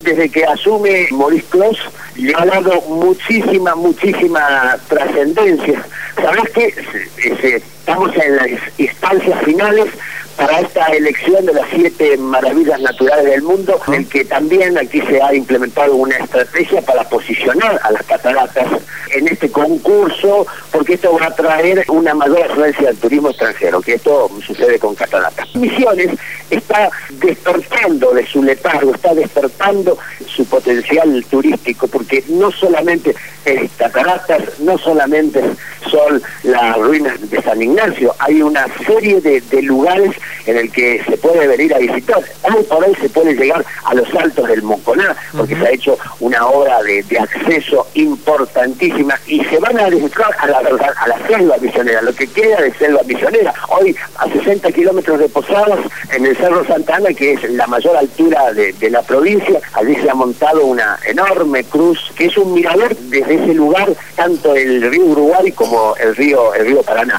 desde que asume Maurice Clos, le ha dado muchísima trascendencia. ¿Sabés qué? Estamos en las instancias finales para esta elección de las 7 maravillas naturales del mundo, en que también aquí se ha implementado una estrategia para posicionar a las cataratas en este concurso, porque esto va a traer una mayor afluencia del turismo extranjero, que esto sucede con cataratas. Misiones está despertando de su letargo, está despertando su potencial turístico, porque no solamente es cataratas, no solamente son las ruinas de San Ignacio, hay una serie de lugares en el que se puede venir a visitar. Hoy por hoy se puede llegar a los altos del Moconá, porque se ha hecho una obra de acceso importantísima, y se van a dedicar a la selva misionera, lo que queda de selva misionera. Hoy, a 60 kilómetros de Posadas, en el Cerro Santa Ana, que es la mayor altura de la provincia, allí se ha montado una enorme cruz, que es un mirador desde ese lugar, tanto el río Uruguay como el río Paraná.